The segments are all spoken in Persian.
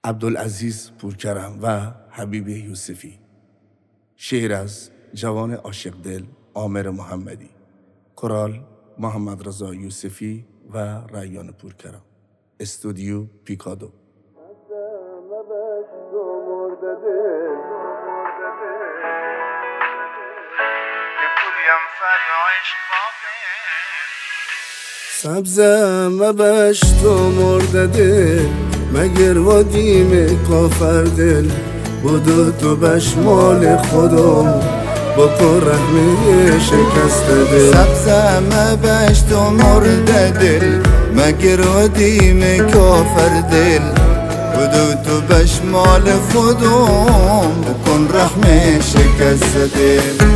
عبدالعزیز پورکرم و حبیب یوسفی. شعر از جوان عاشق دل عامر محمدی. کورال محمد رضا یوسفی و ریان پورکرم. استودیو پیکادو. سبزم مبشت و مرده دل، مگر وادیم کافر دل. بودو تو بشمال خودم بکن رحمه شکست دل. سبزم مبشت و مرده دل، مگر وادیم کافر دل. بودو تو بشمال خودم بکن رحمه شکست دل.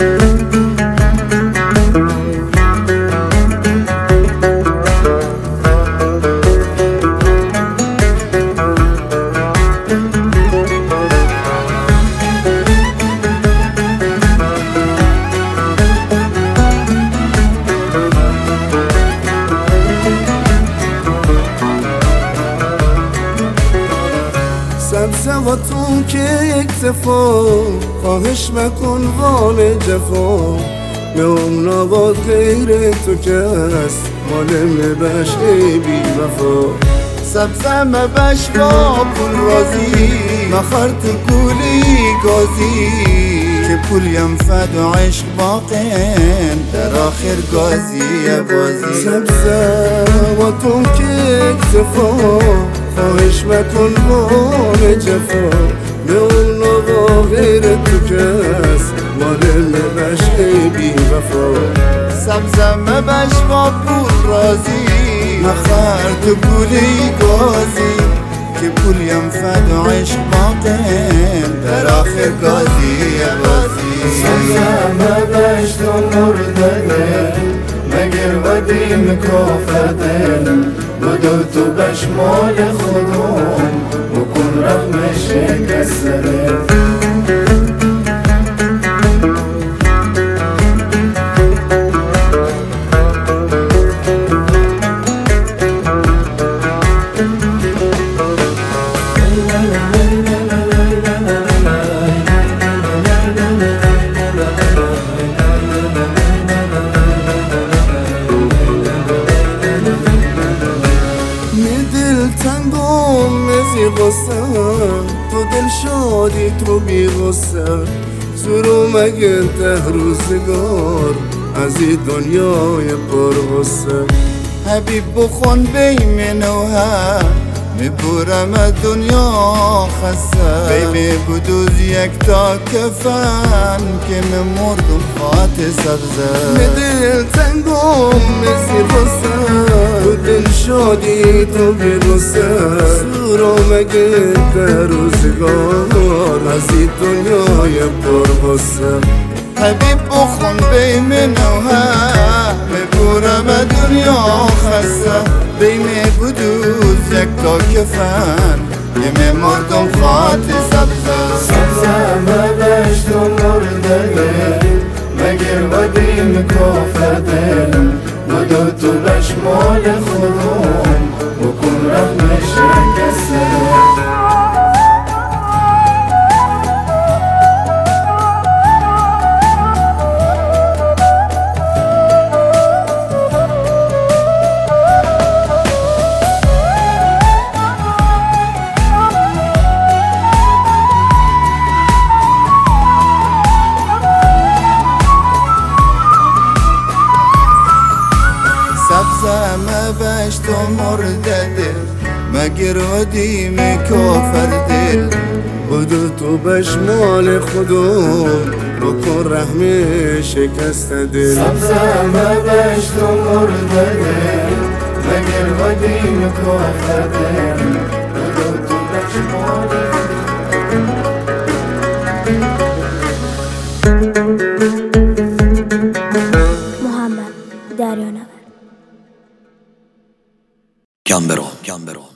سبزواتون که اکتفا، خواهش مکن وام جفا. نام نباد غیر تو کس، مالم بش ای بی وفا. سبزم بش با پول رازی، مخار تو کولی گازی. که پولیم فد و عشق باقین، در آخر گازی بازی. سبزواتون که اکتفا، خواهش مکن وام جفا. نام نباد غیر تو کس، مالم بش ای بی وفا. سبزم بش با پول رازی، مخار تو پولی گازی. که پولیم فد و عشق باقین، در آخر گازی بازی. سبزم بشت و مرده دل، مگر وادیم کافر دل. بودو تو بشمال خودم بکن رحمه شکست دل. تو دل شادی تو بی غصه، زورو مگه ته روزگار از این دنیای پر غصه. حبیب بخون بیم نوها، میبورم دنیا خسته. بی بدوز یک تا کفن، که ممردم خاط سبزه. دل تنگم مزی غصه، تو دل شادی تو بی غصه. زورو مگه ته روزگار از این دنیای پر غصه. حبیب بخون بیم نوها، میبورم دنیا خسته. بیم بدوز یک تا کفن، که مردم خاط سبزه. سبزم بشت و مرده دل، مگر وادیم کافر دل. بودو تو بشمال خودم بکن رحمه شکست دل. سبزم بشت و مرده دل، مگر وادیم کافر دل. بودو تو بشمال خودم بکن رحمه شکست دل. سبزم بشت و مرده دل، مگر وادیم کافر دل. بودو تو بشمال محمد دریانور. گمبرو